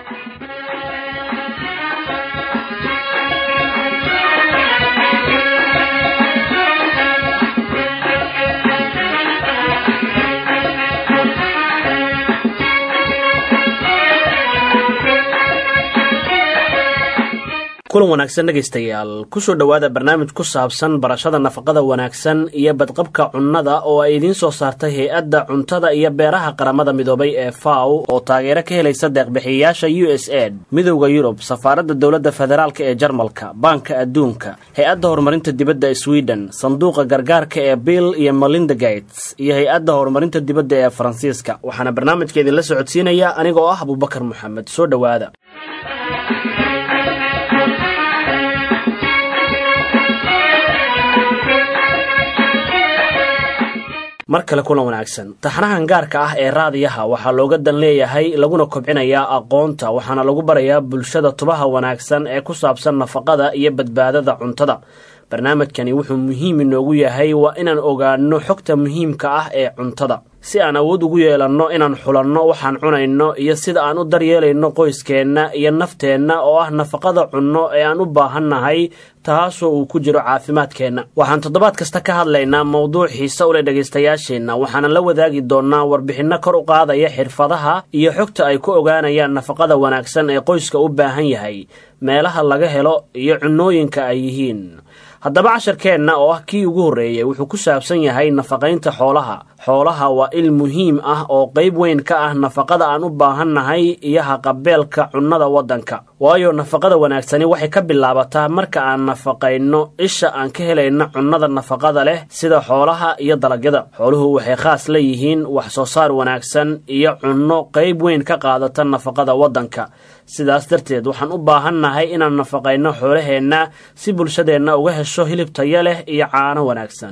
kulan wanaagsan dhageystayaal ku soo dhawaada barnaamij ku saabsan barashada nafaqada wanaagsan iyo badqabka cunnada oo ay idiin soo saartay hay'adda cuntada iyo beeraha qaramada midoobay ee FAO oo taageero ka helaysa deeq-bixiyayaasha USAID, Midowga Yurub, Safaaradda Dowladda Federaalka ee Jarmalka, Banka Adduunka, Hay'adda Horumarinta Dibadda ee Sweden, Sanduuqa Gargaarka ee Bill iyo Melinda Gates, iyo Hay'adda Horumarinta Dibadda ee Faransiiska. Waxaana barnaamijka idinla socodsiinaya aniga oo ah Abubakar Maxamed. Soo dhawaada. mar kale kulan wanaagsan. taxanahan gaarka ah ee raadiyaha waxaa looga dan leeyahay laguna kobcinayaa aqoonta, waxaana lagu barayaa bulshada tubaha wanaagsan ee ku saabsan nafaqada iyo badbaadada cuntada. barnaamijkani wuxuu muhiim inoogu yahay waa inaan ogaano xogta muhiimka ah ee cuntada, si aan awood ugu yeelanno inaan xulanno waxaan cunayno iyo sida aan u daryeelayno qoyskeenna iyo nafteenna oo ah nafaqada cunno ee aan u baahannahay, taasoo uu ku jiro caafimaadkeenna. waxaan toddobaad kasta ka hadlaynaa mowduuc xiise u leh dhegaystayaasheenna, waxaana la wadaagi doonnaa warbixinno kor u qaadaya xirfadaha iyo xogta ay ku ogaanayaan nafaqada wanaagsan ee qoyska u baahan yahay, meelaha laga helo iyo cunnooyinka ay yihiin. haddaba casharkeenna oo ah kii ugu horreeyey wuxuu ku saabsan yahay nafaqaynta xoolaha. xoolaha waa il muhiim ah oo qayb weyn ka ah nafaqada aan u baahannahay iyo haqabeelka cunnada waddanka, waayo nafaqada wanaagsani waxay ka bilaabataa marka aan nafaqayno isha aan ka helayna cunnada nafaqada leh sida xoolaha iyo dalagyada. xooluhu waxay khaas leeyihiin wax soo saar wanaagsan iyo cunno qayb weyn ka qaadata nafaqada waddanka. sidaas darteed waxaan u baahannahay inaan nafaqayno xoolaheenna si bulshadeenna uga hesho hilib tayo leh iyo caano wanaagsan.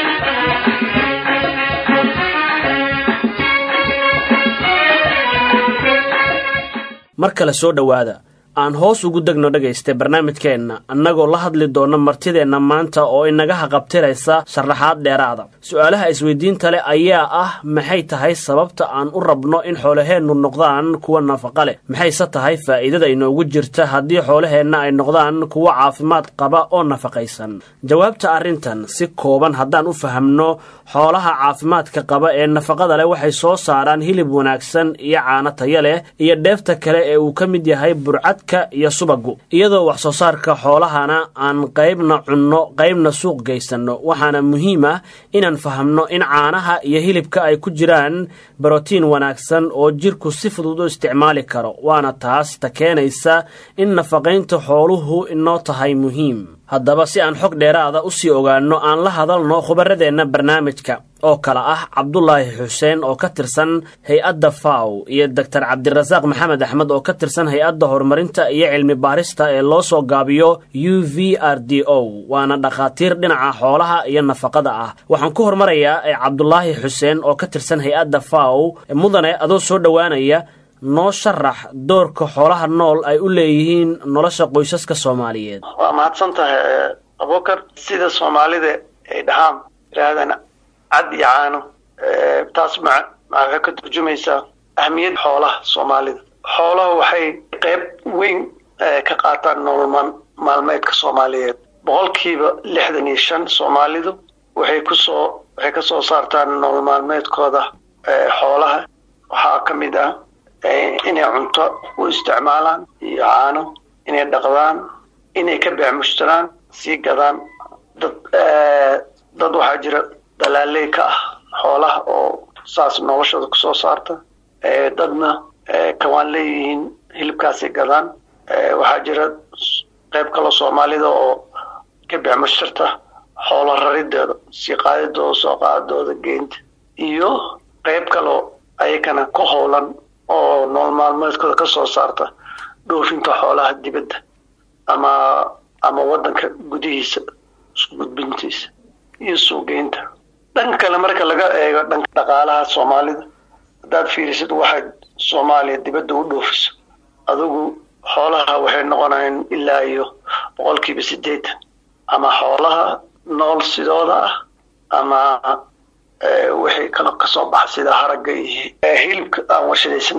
mar kale soo dhawaada. aan hoos ugu degno dhegaysta barnaamijkeenna annagoo la hadli doona martideenna maanta oo inaga haqabtiraysa sharaxaad dheeraada. su'aalaha isweydiinta leh ayaa ah maxay tahay sababta aan u rabno in xoolaheennu noqdaan kuwa nafaqa leh? maxayse tahay faa'iidada inoogu jirta haddii xoolaheenna ay noqdaan kuwa caafimaad qaba oo nafaqaysan? jawaabta arrintan si kooban haddaan u fahamno, xoolaha caafimaadka qaba ee nafaqada leh waxay soo saaraan hilib wanaagsan iyo caano tayo leh iyo dheefta kale ee uu ka mid yahay burcad iyo subagu, iyadoo wax soo saarka xoolahana aan qaybna cunno qaybna suuq geysanno. waxaana muhiim ah inaan fahamno in caanaha iyo hilibka ay ku jiraan borotiin wanaagsan oo jirku si fudud u isticmaali karo, waana taas ta keenaysa in nafaqaynta xooluhu inoo tahay muhiim. haddaba si aan xog dheeraada u sii ogaanno, aan la hadalno khubaradeenna barnaamijka oo kale ah Cabdullaahi Xuseen oo ka tirsan hay'adda FAO iyo Dr. Cabdirasaaq Maxamed Axmed oo ka tirsan hay'adda horumarinta iyo cilmi baarista ee loo soo gaabiyo UVRDO, waana dhakhaatiir dhinaca xoolaha iyo nafaqada ah. waxaan ku hormarayaa Cabdullaahi Xuseen oo ka tirsan hay'adda FAO. mudane adoo soo dhawaanaya, noo sharax doorka xoolaha nool ay u leeyihiin nolosha qoysaska Soomaaliyeed. waa mahadsantahay Abubakar. sida Soomaalida ay dhahaan raadana cad iyo caano, taas waxay ka turjumaysaa ahmiyadda xoolaha Soomaalida. xooluhu waxay qayb weyn ka qaataan nolol maalmeedka Soomaaliyeed. boqolkiiba 65 Soomaalidu waxay ka soo saartaan nolol maalmeedkooda xoolaha. waxaa ka mid ah inay cunto u isticmaalaan iyo caano, inay dhaqdaan, inay ka beecmushtaraan, sii gadaan. dad waxaa jira dalaaley ka ah xoolaha oo saas noloshooda ku soo saarta. dadna kawaan leeyihiin hilibkaasay gadaan. waxaa jira qayb kaloo Soomaalida oo ka beecmushtarta xoolo rarideeda, sii qaadidooda, soo qaadidooda, geynta, iyo qayb kaloo ayakana ku howlan oo nolol maalmeedkooda ka soo saarta dhoofinta xoolaha dibadda ama waddanka gudihiisa isku gudbintiisa iyo suuqgeynta. dhanka kale marka laga eego dhanka dhaqaalaha Soomaalida, haddaad fiirisid waxay Soomaaliya dibadda u dhoofiso, adigu xoolaha waxay noqonayaan ilaa iyo 80% ama xoolaha nool sidooda ah ama wixii kala ka soo baxa sida haragga iyo hilibka aan warshadaysnayn.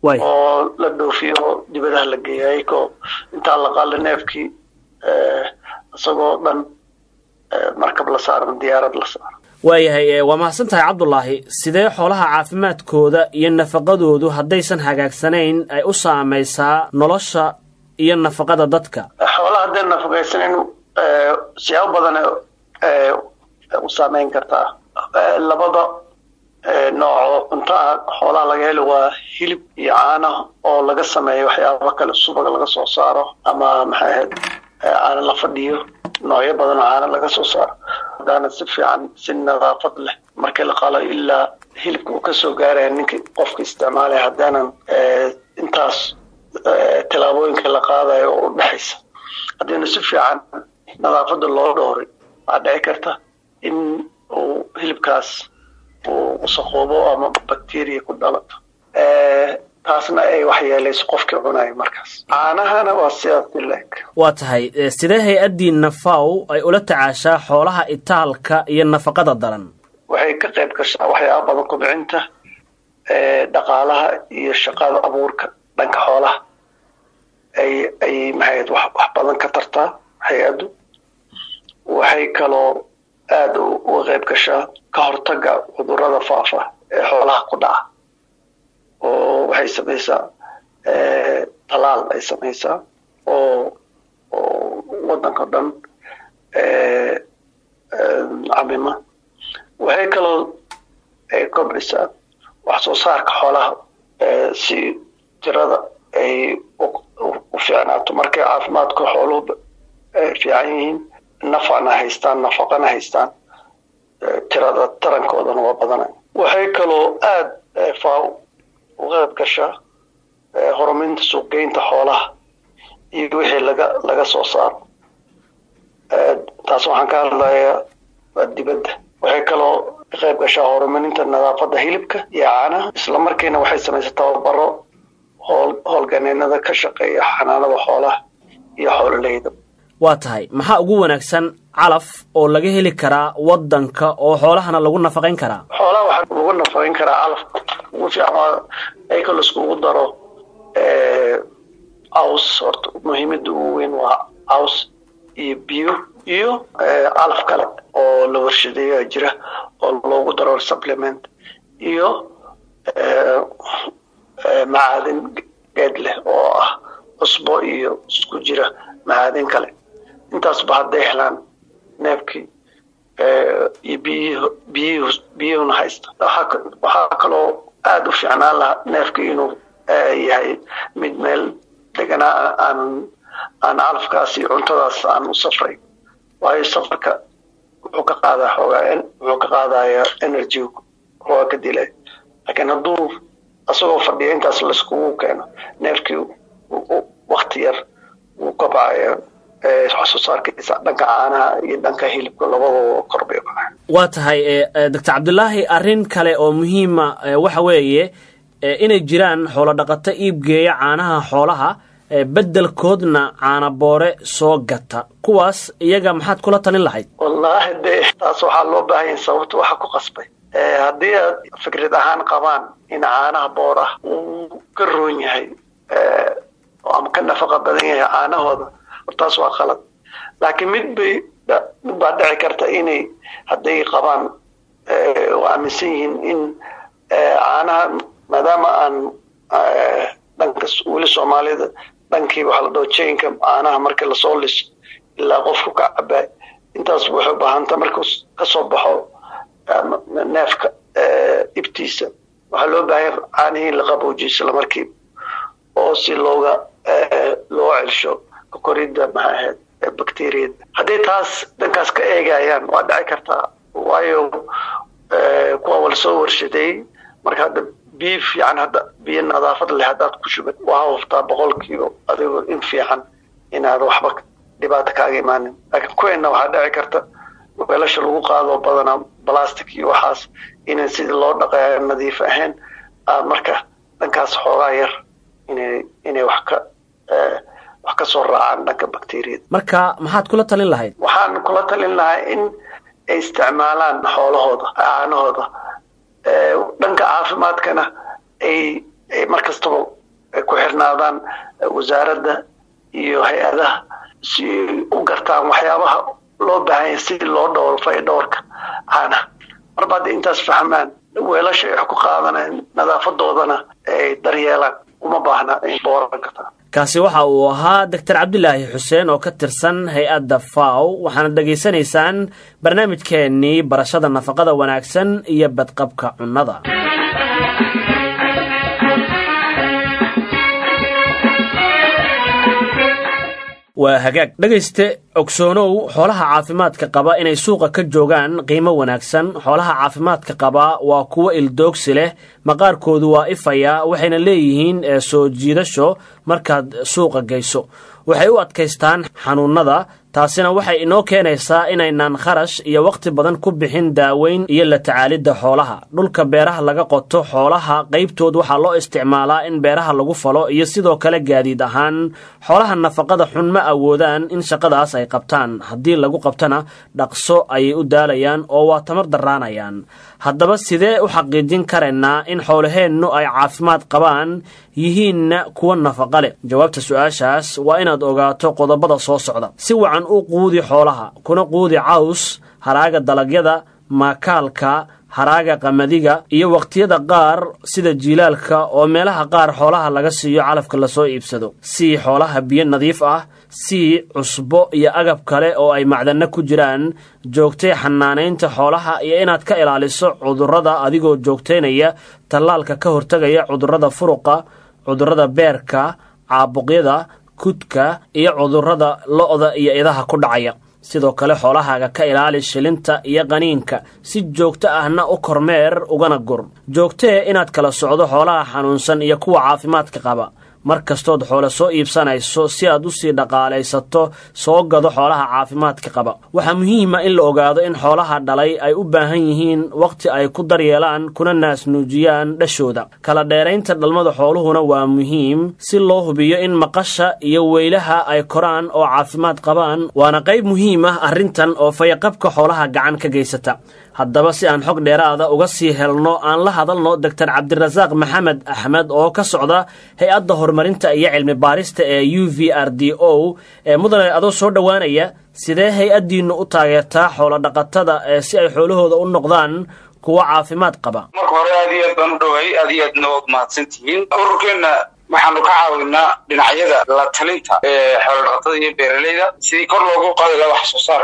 oo la dhoofiyo dibadaha la geeyay ko inta la qaal neefkii asagoo dhan markab la saaran diyaarad la saaran waayahay waa mahadsantahay Cabdullaahi sidee xoolaha caafimaadkooda iyo nafaqadoodu haddaysan hagaagsanayn ay u saameysaa nolosha iyo nafaqada dadka xoolaha haddii nafaqaysanin siyaabo badan u saameyn kartaa labada nooc cunto xoolaha laga helo waa hilib iyo caano oo laga sameeyo waxyaabo kale subag laga soo saaro ama maxay caano la fadhiyo noocyo badan oo caano laga soo saaro hadana si fiican si nadaafad leh marka la qalo ilaa hilibka uu ka soo gaaray ninka qofka isticmaalay hadana intaas talaabooyinka la qaadayo oo dhaxaysa hadana si fiican nadaafada loo dhooray waa dhici karta in uu hilibkaas uu saqoobo ama bacteria ku dhalato taasna ay waxyeelayso qofka cunay markaas caanahana waa sidaas waa tahay sidee hay'adii nafaw ay ula tacaashaa xoolaha itaalka iyo nafaqada daran waxay ka qayb gashaa waxyaabo badan kobcinta dhaqaalaha iyo shaqada abuurka dhanka xoolaha ay maxay wax badan ka tartaa hay'adu waxay kaloo aad u qayb gashaa ka hortagga cudurrada faafa ee xoolaha ku dhaca oo waxay samaysaa talaal ay samaysaa oo wadanka dhan camima waxay kaloo kobcisaa wax soo saarka xoolaha si tirada ay u fiicnaato markay caafimaadka xooluhu fiican yihiin nafaqana haystaan tirada tarankoodana waa badanay waxay kaloo aad faaw u qayb gashaa horumarinta suuqgeynta xoolaha iyo wixii laga soo saaro taas waxaan ka hadlayaa dibadda waxay kaloo ka qayb gashaa horumarinta nadaafadda hilibka iyo caanaha isla markiina waxay samaysaa tababaro howlganeennada ka shaqeeya xanaanada xoolaha iyo xoololeyda waa tahay maxaa ugu wanaagsan calaf oo laga heli karaa wadanka oo xoolahana lagu nafaqeyn karaa xoolaha waxa lagu nafaqeyn karaa calaf ugu fiican ay kala isku daro aws horta muhiimada ugu weyn waa aws iyo biyo iyo calaf kale oo la warshadeeyo jira oo loogu daro supplement iyo macdin geed leh oo ah cusbo iyo isku jira macdin kale intaas ba hadday helaan neefkii iyo biyuhuna haysta waxaa kaloo aad u fiicnaan lahaa neefkii inuu yahay mid meel deganaa aan calafkaas iyo cuntadaas aan u safray waayo safarka wuxuu ka qaadayaa energy waa ka dilay laakiin hadduu asagoo fadhiya intaas laiskugu keeno neefkii wakti yar wuu kobcaya wax soo saarkiisa dhanka caanaha iyo dhanka hilibka labadaba kor bay u kacaan waa tahay Dr. Cabdullaahi arrin kale oo muhiima waxa weeye inay jiraan xoolo dhaqato iibgeeya caanaha xoolaha beddelkoodna caana boore soo gata kuwaas iyaga maxaad kula talin lahayd wallahi taas waxaa loo baahan yahay sababta waxa ku qasbay haddii aad fikrad ahaan qabaan in caanaha boor ah uu ka roon yahay ama ka nafaqa badan yahay caanahooda taas waa qalad laakiin mid baa dhici karta inay hadday qabaan oo aaminsan yihiin in caanaha maadaama aan dhanka weli soomaalida dhankii waxaa la dhaho chainka caanaha marka lasoo liso ilaa qofku ka cabaa intaas waxay u baahanta markuu ka soo baxo neefka ibtiisa waxaa loo baahan caanihii la qaboojiyo isla markiiba oo si loo celsho koridda maxaa ahayd bacteriyada hadday taas dhankaas ka eegayaan waa dhici kartaa waayo kuwa wala soo warshadeeyey marka hadda biyo fiican hadda biyo nadaafad leh haddaad ku shubad waa huftaa 100% adigoo in fiican inaad waxba dhibaato kaaga imaanin laakiin kuweena waxaa dhici karta weelasha lagu qaado badanaa plastic iyo waxaas inay sidii loo dhaqayo nadiif ahayn marka dhankaas xoogaa yar inay wax ka soo raacaan dhanka bacteriyada marka maxaad kula talin lahayd waxaan kula talin lahaa in ay isticmaalaan xoolahooda caanahooda dhanka caafimaadkana ay markastaba ku xirnaadaan wasaaradda iyo hay-adaha si u gartaan waxyaabaha loo baahan yahay si loo dhowlfay dhowrka caanaha marba hadda intaas fahmaan weelasha ay ku qaadanayaan nadaafadoodana ay daryeelaan uma baahna in booran kartaa kaasi waxa uu ahaa Dr. Cabdilaahi Xuseen oo ka tirsan hay'adda FAO waxaana dhageysanaysaan barnaamijkeennii barashada nafaqada wanaagsan iyo badqabka cunnada waa hagaag dhageyste ogsoonow xoolaha caafimaadka qaba inay suuqa ka joogaan qiimo wanaagsan xoolaha caafimaadka qaba waa kuwa ildoogsi leh maqaarkoodu waa ifaya waxayna leeyihiin soo jiidasho markaad suuqa geyso waxay u adkaystaan xanuunada taasina waxay inoo keenaysaa inaynaan kharash iyo waqti badan ku bixin daaweyn iyo la tacaalidda xoolaha dhulka beeraha laga qoto xoolaha qaybtood waxaa loo isticmaalaa in beeraha lagu falo iyo sidoo kale gaadiid ahaan xoolaha nafaqada xun ma awoodaan in shaqadaas ay qabtaan haddii lagu qabtana dhaqso ayay u daalayaan oo waa tamar daraanayaan haddaba sidee u xaqiijin karaynaa in xoolaheennu ay caafimaad qabaan yihiinna kuwa nafaqa leh jawaabta su'aashaas waa inaad ogaato qodobada soo socda si wacan u quudi xoolaha kuna quudi caws haraaga dalagyada maakaalka haraaga qamadiga iyo waqtiyada qaar sida jiilaalka oo meelaha qaar xoolaha laga siiyo calafka la soo iibsado si xoolaha biyo nadiif ah si cusbo iyo agab kale oo ay macdana ku jiraan joogtay xanaanaynta xoolaha iyo inaad ka ilaaliso cudurrada adigoo joogteynaya tallaalka ka hortagaya cudurrada furuqa cudurrada beerka caabuqyada kudka iyo cudurrada lo'da iyo idaha ku dhacaya sidoo kale xoolahaaga ka ilaali shilinta iyo qaniinka si joogto ahna u kormeer ugana gur joogtee inaad kala socdo xoolaha xanuunsan iyo kuwa caafimaadka qaba markastood xoolo soo iibsanayso si aad u sii dhaqaalaysato soo gado xoolaha caafimaadka qaba waxaa muhiima in la ogaado in xoolaha dhalay ay u baahan yihiin waqti ay ku daryeelaan kuna naasnuujiyaan dhashooda kala dheeraynta dhalmada xooluhuna waa muhiim si loo hubiyo in maqasha iyo weylaha ay koraan oo caafimaad qabaan waana qayb muhiim ah arrintan oo fayaqabka xoolaha gacan ka geysata haddaba si aan xog dheeraada uga sii helno aan la hadalno Dr. Cabdirasaaq Maxamed Axmed oo ka socda hay'adda horumarinta iyo cilmi baarista ee UVRDO ee mudane adoo soo dhawaanaya sidee hay'addiinu u taageertaa xoolo dhaqatada si ay xoolahooda u noqdaan kuwa caafimaad qaba marka hore aad iyo aad baan u dhaway aad iyo aadna waad mahadsantihiin ururkeena waxaanu ka caawinaa dhinacyada la talinta xoolo dhaqatada iyo beeralayda sidii kor loogu qaadi lahaa wax soo saar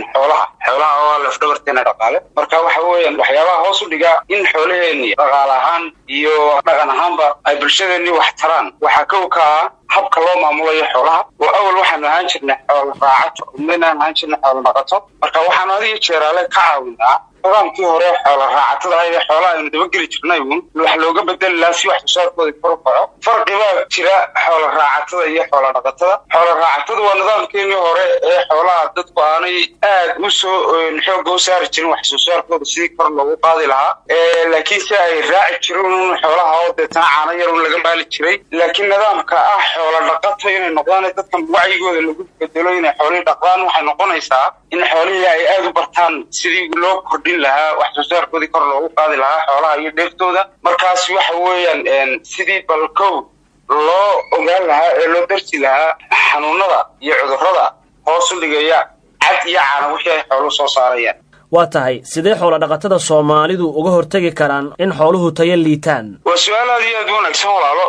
xoolaha oo lafdhabarteena dhaqaale marka waxa weeyaan waxyaabaha hoos u dhiga in xoolaheeni dhaqaale ahaan iyo dhaqan ahaanba ay bulshadeeni wax taraan waxaa kow ka ah habka loo maamulayo xoolaha oo awal waxaanu ahaan jirnay xoolo raacato midna ahaan jirnay xoolo dhaqato marka waxaanu adiga jeeraale ka caawinaa nidaamkii hore xoolo raacatada ay xoolaha aynu dabageli jirnay wax looga bedeli lahaa si wax soo saarkooda kor u kaco farqiba jira xoolo raacatada iyo xoolo dhaqatada xoolo raacatada waa nidaamkeenii hore ee xoolaha dadku aanay aad u soo xoog u saari jirin wax soo saarkooda sidii kor loogu qaadi lahaa laakiin si ay raaci jireen xoolaha oo deetana caano yar laga maali jiray laakiin nidaamka ah xoolo dhaqato inay noqdaan dadka wacyigooda lagu bedelo inay xoolaha dhaqaan waxay noqonaysaa in xoolaha ay aad u bartaan sidii loo kordhin lahaa wax soo saarkooda kor loogu qaadi lahaa xoolaha iyo dheeftooda markaas waxa weeyaan sidii balkow loo ogaan lahaa ee loo darsi lahaa xanuunada iyo cudurrada hoos u dhigaya cad iyo caano wixii ay xooluhu soo saarayaan waa tahay sidee xoolo dhaqatada Soomaalidu uga hortagi karaan in xooluhu tayo liitaan waa su'aal aad iyo aad u wanaagsan walaalo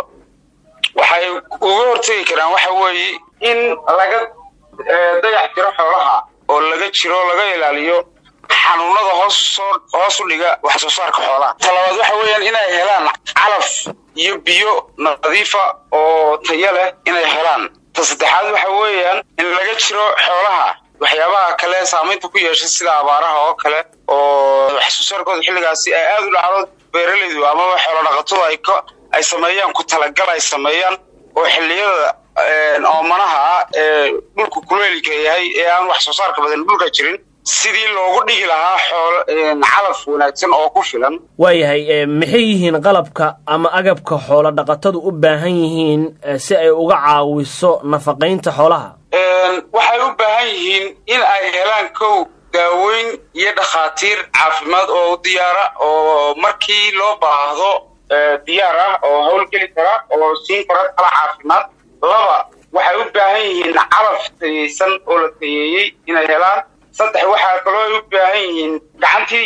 waxay uga hortagi karaan waxa weeye in laga dayactiro xoolaha oo laga jiro laga ilaaliyo xanuunada hoos u dhiga wax soo saarka xoolaha talabaad waxa weeyaan inay helaan calaf iyo biyo nadiif ah oo tayo leh inay helaan saddexaad waxa weeyaan in laga jiro xoolaha waxyaabaha kale saameynta ku yeesha sida abaaraha oo kale oo wax soo saarkooda xilligaasi ay aad u dhacdo beeralaydu ama xoolo dhaqatada ay sameeyaan ku talagal ay sameeyaan oo xilliyada oomanaha dhulku kuleelka yahay ee aan wax soo saarka badan dhulka jirin sidii loogu dhigi lahaa xoolo calaf wanaagsan oo ku filan waayahay maxay yihiin qalabka ama agabka xoolo dhaqatadu u baahan yihiin si ay uga caawiso nafaqaynta xoolaha waxay u baahan yihiin in ay helaan kow daaweyn iyo dhakhaatiir caafimaad oo diyaara oo markii loo baahdo diyaar ah oo howlgeli kara oo siin kara kala caafimaad. laba waxay u baahan yihiin calaf tayeysan oo la tayeeyey inay helaan. saddex waxaa kaloo u baahan yihiin gacantii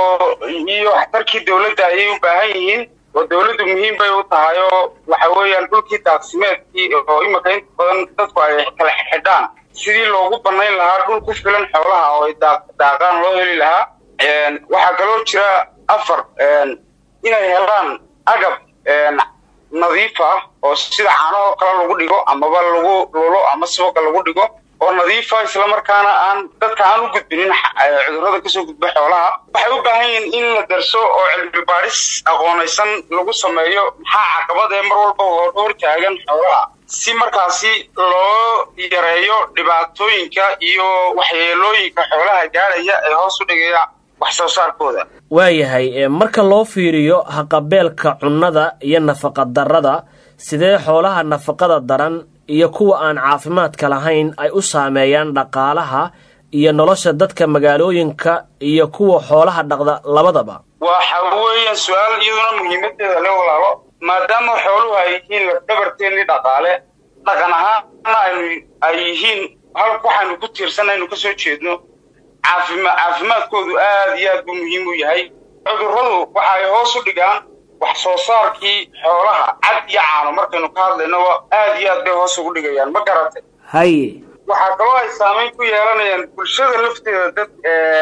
iyo waxtarkii dowladda ayay u baahan yihiin oo dowladdu muhiim bay u tahay oo waxa weeyaan dhulkii daaqsimeedkii oo imika inta badan dadku ay kala xidhaan sidii loogu banayn lahaa dhul ku filan xoolaha oo ay daaqaan loo heli lahaa. waxaa kaloo jira afar inay helaan agab nadiif ah oo sida caanaha kale lagu dhigo amaba lagu lulo ama siboga lagu dhigo oo nadiif ah isla markaana aan dadka aan u gudbinin cudurrada kasoo gudba xoolaha. waxay u baahan yihiin in la darso oo cilmi baadhis aqoonaysan lagu sameeyo maxaa caqabad ee mar walba hor taagan xoolaha si markaasi loo yareeyo dhibaatooyinka iyo waxyeelooyinka xoolaha gaaraya ee hoos u dhigaya wax soo saarkooda. waayahay marka loo fiiriyo haqabeelka cunnada iyo nafaqa darrada sidee xoolaha nafaqada daran iyo kuwa aan caafimaadka lahayn ay u saameeyaan dhaqaalaha iyo nolosha dadka magaalooyinka iyo kuwa xoolaha dhaqda labadaba? waxa weeyaan su'aal iyaduna muhiimadeeda leh walaalo maadaama xooluhu ay yihiin lafdhabarteennii dhaqaale dhaqan ahaana ay yihiin halka waxaanu ku tiirsanaynu ka soo jeedno caafimaadkoodu aad iyo aad buu muhiim u yahay. cudurradu waxa ay hoos u dhigaan wax soo saarkii xoolaha cad iyo caano markaynu ka hadlayno aad iyo aad bay hoos ugu dhigayaan ma garatay. haye waxaa kaloo ay saameyn ku yeelanayaan bulshada lafteeda dad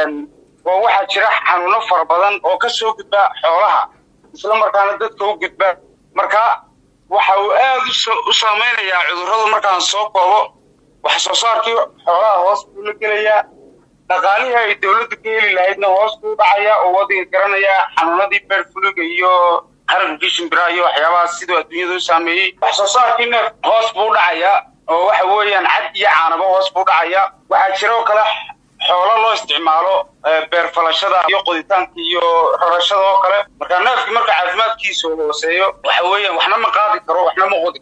oo waxaa jira xanuuno fara badan oo ka soo gudba xoolaha isla markaana dadka u gudba. marka waxa uu aad u saameynayaa cudurradu markaan soo koobo wax soo saarkii xoolaha hoos buu la gelayaa. dhaqaalihii ay dowladdu ka heli lahaydna hoos buu dhacaya oo wadiga garanaya xanuunadii beerfuluga iyo haragkii shimbiraha iyo waxyaabahaas siduu adduunyada u saameeyey. wax soo saarkiina hoos buu dhacaya oo waxa weeyaan cad iyo caanaba hoos buu dhacaya. waxaa jira oo kale xoolo loo isticmaalo beer falashada iyo qoditaanka iyo rarashada oo kale. marka neefkii marka caafimaadkiisu hooseeyo waxa weeyaan waxna ma qaadi karo waxna ma qodi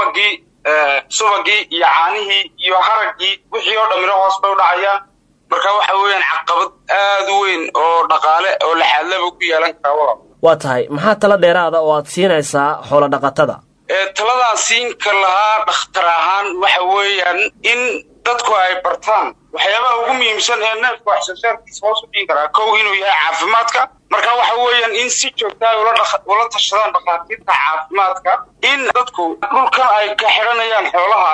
subagii iyo caanihii iyo haraggii wixii oo dhammina hoos bay u dhacayaan. marka waxa weeyaan caqabad aad u weyn oo dhaqaale oo laxaadlaba ku yeelan kara walaal. waa tahay maxaa tala dheeraada oo aad siinaysaa xoolo dhaqatada? taladaan siin ka lahaa dhakhtar ahaan waxa weeyaan in dadku ay bartaan waxyaabaha ugu muhiimsan ee neefka wax soo saarkiisa hoos u dhigi karaa. kow inuu yahay caafimaadka. marka waxa weeyaan in si joogta ah ula tashadaan dhakhaatiirta caafimaadka. in dadku dhulkan ay ka xidhanayaan xoolaha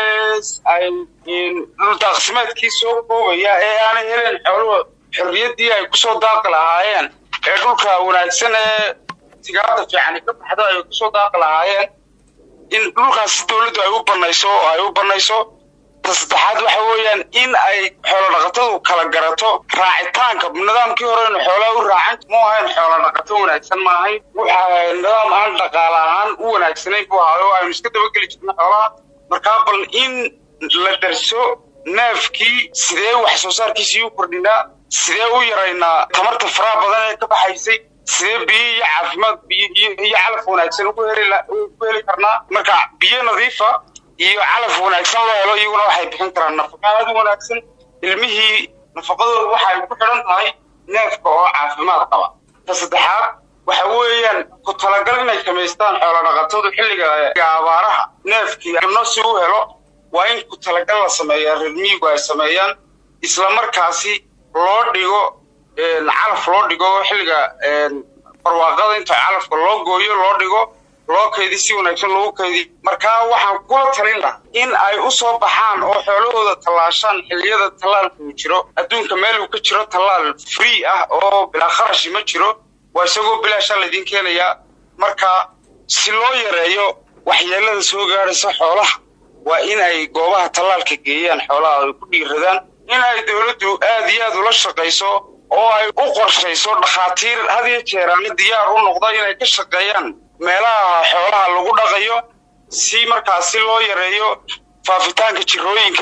ay dhul daaqsimeedkii soo koobaya ee aanay helen xooluhu xorriyaddii ay kusoo daaqi lahaayeen ee dhulka wanaagsan ee sigaarda fiican ka baxda ay kusoo daaqi lahaayeen in dhulkaasi dowladdu ay u banayso. saddexaad waxa weeyaan in ay xoolo dhaqatadu kala garato raacitaanka nidaamkii hore in xoolaha u raacan ma ahayn xoolo dhaqato wanaagsan ma ahayn. waxa nidaam aan dhaqaale ahaan u wanaagsanayn buu ahaa oo aynu iska dabageli jirna xoolaha. markaa bal in la darso neefkii sidee wax soo saarkiisii u kordhinaa sidee u yaraynaa tamarta faraha badan ee ka baxaysay sidee biyo iyo caafimaad iyo calaf wanaagsan ugu heli karnaa. marka biyo nadiifa iyo calaf wanaagsan loo helo iyaguna waxay bixin karaan nafaqa aad u wanaagsan. ilmihii nafaqadooda waxay ku xidhan tahay neefka oo caafimaad qaba. saddexaad waxa weeyaan ku talagal inay samaystaan xoolo dhaqatadu xilliga abaaraha neefkii cunno si u helo waa in ku talagal la sameeyaa reer miyigu ay sameeyaan isla markaasi loo dhigo calaf loo dhigo xilliga barwaaqada inta calafka loo gooyo loo dhigo loo kaydi si wanaagsan loogu kaydi. markaa waxaan kula talin lahaa in ay u soo baxaan oo xoolahooda tallaashaan xilliyada tallaalka uu jiro. adduunka meel uu ka jiro tallaal free ah oo bilaa kharashi ma jiro waa isagoo bilaashaa laydin keenayaa. marka si loo yareeyo waxyeelada soo gaaraysa xoolaha waa in ay goobaha tallaalka geeyaan xoolaha ay ku dhiiradaan. in ay dowladdu aad iyo aad ula shaqayso oo ay u qorshayso dhakhaatiir had iyo jeer aan diyaar u noqdo inay ka shaqeeyaan meelaha xoolaha lagu dhaqayo si markaasi loo yareeyo faafitaanka jirooyinka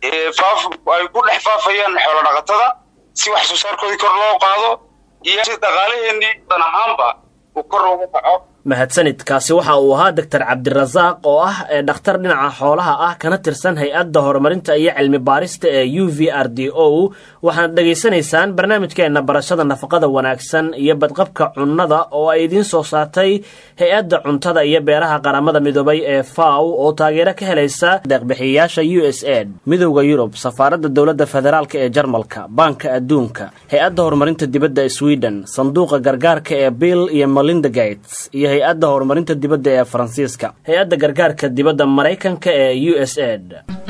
ay ku dhex faafayaan xoolo dhaqatada si wax soo saarkoodii kor loo qaado iyo si dhaqaalaheennii dan ahaanba uu kor ugu kaco. mahadsanidkaasi waxa uu ahaa Dr. Cabdirasaaq oo ah dhakhtar dhinaca xoolaha ah kana tirsan hay'adda horumarinta iyo cilmi baarista ee UVRDO. waxaad dhageysanaysaan barnaamijkeena barashada nafaqada wanaagsan iyo badqabka cunnada oo ay idin soo saartay hay'adda cuntada iyo beeraha qaramada midoobay ee FAO oo taageero ka helaysa deeq-bixiyayaasha USAID, Midowga Yurub, Safaaradda Dowladda Federaalka ee Jarmalka, Banka Adduunka, hay'adda horumarinta dibadda ee Sweden, Sanduuqa Gargaarka ee Bill iyo Melinda Gates, iyo hay'adda horumarinta dibadda ee Faransiiska, hay'adda gargaarka dibadda Mareykanka ee USAID.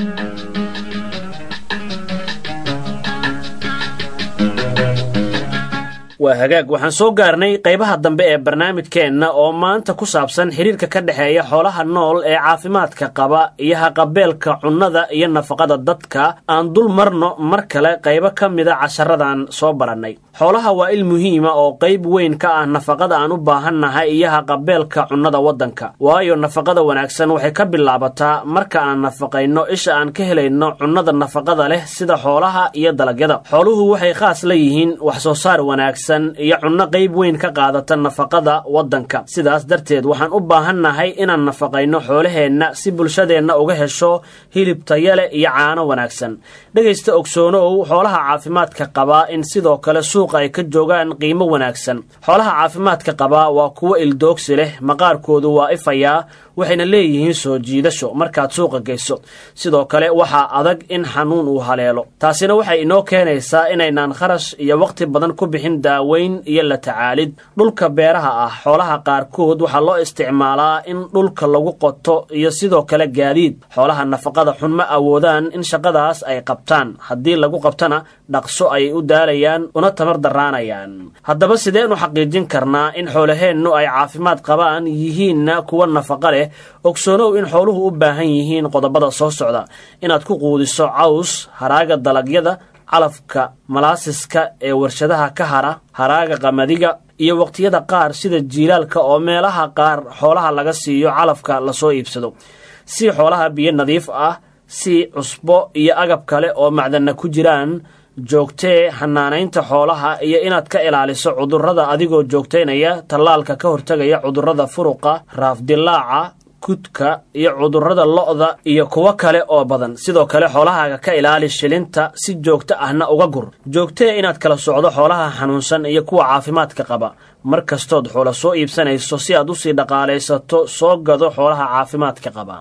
waa hagaag waxaan soo gaarnay qaybaha dambe ee barnaamijkeenna oo maanta ku saabsan xiriirka ka dhexeeya xoolaha nool ee caafimaadka qaba iyo haqabeelka cunnada iyo nafaqada dadka. aan dul marno mar kale qaybo ka mida casharadan soo barannay. xoolaha waa il muhiima oo qayb weyn ka ah nafaqada aan u baahannahay iyo haqabeelka cunnada waddanka, waayo nafaqada wanaagsan waxay ka bilaabataa marka aan nafaqayno isha aan ka helayno cunnada nafaqada leh sida xoolaha iyo dalagyada. xooluhu waxay khaas la yihiin wax soo saar wanaagsan iyo cunno qayb weyn ka qaadata nafaqada waddanka. sidaas darteed waxaan u baahannahay inaan nafaqayno xoolaheenna si bulshadeenna uga hesho hilib tayo leh iyo caano wanaagsan. dhegaysta ogsoonow xoolaha caafimaadka qaba in sidoo kale suuqa ay ka joogaan qiimo wanaagsan. xoolaha caafimaadka qaba waa kuwo ildoogsi leh, maqaarkoodu waa ifayaa, waxayna leeyihiin soo jiidasho markaad suuqa geyso. sidoo kale waxaa adag in xanuun uu haleelo. taasina waxay inoo keenaysaa inaynaan kharash iyo waqti badan ku bixin daaweyn iyo la tacaalid. dhulka beeraha ah xoolaha qaarkood waxaa loo isticmaalaa in dhulka lagu qoto iyo sidoo kale gaadiid. xoolaha nafaqada xun ma awoodaan in shaqadaas ay qabtaan. haddii lagu qabtana dhaqso ayay u daalayaan una tamar daraanayaan. haddaba sideen u xaqiijin karnaa in xoolaheennu ay caafimaad qabaan yihiinna kuwa nafaqa leh? ogsoonow in xooluhu u baahan yihiin qodobada soo socda: inaad ku quudiso caws, haraaga dalagyada, calafka malaasiska ee warshadaha ka hara, haraaga qamadiga, iyo waqtiyada qaar sida jiilaalka oo meelaha qaar xoolaha laga siiyo calafka lasoo iibsado. si xoolaha biyo nadiif ah, si cusbo iyo agab kale oo macdanna ku jiraan. joogtee xanaanaynta xoolaha iyo inaad ka ilaaliso cudurrada adigoo joogtaynaya tallaalka ka hortagaya cudurrada furuqa, raafdilaaca, kudka iyo cudurrada lo'da iyo kuwo kale oo badan. sidoo kale xoolahaaga ka ilaali shilinta, si joogto ahna uga gur. joogtee inaad kala socdo xoolaha xanuunsan iyo kuwa caafimaadka qaba. mar kastood xoola soo iibsanayso si aad u sii dhaqaalaysato, soo gado xoolaha caafimaadka qaba.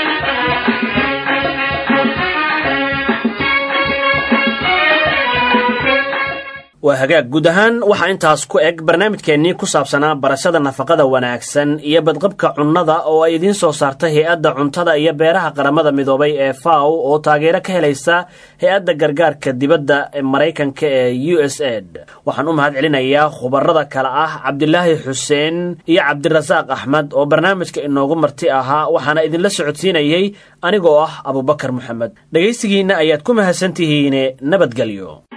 waa hagaag guud ahaan waxaa intaas ku eg barnaamijkeennii ku saabsanaa barashada nafaqada wanaagsan iyo badqabka cunnada oo ay idiin soo saartay hay-adda cuntada iyo beeraha qaramada midoobay ee FAO oo taageero ka helaysa hay-adda gargaarka dibadda ee Mareykanka ee USAID. waxaan u mahad celinayaa khubarada kale ah Cabdilaahi Xuseen iyo Cabdirasaaq Axmed oo barnaamijka inoogu marti ahaa. waxaana idinla socodsiinayay anigoo ah Abubakar Maxamed. dhegaysigiina ayaad ku mahadsantihiin. nabadgelyo.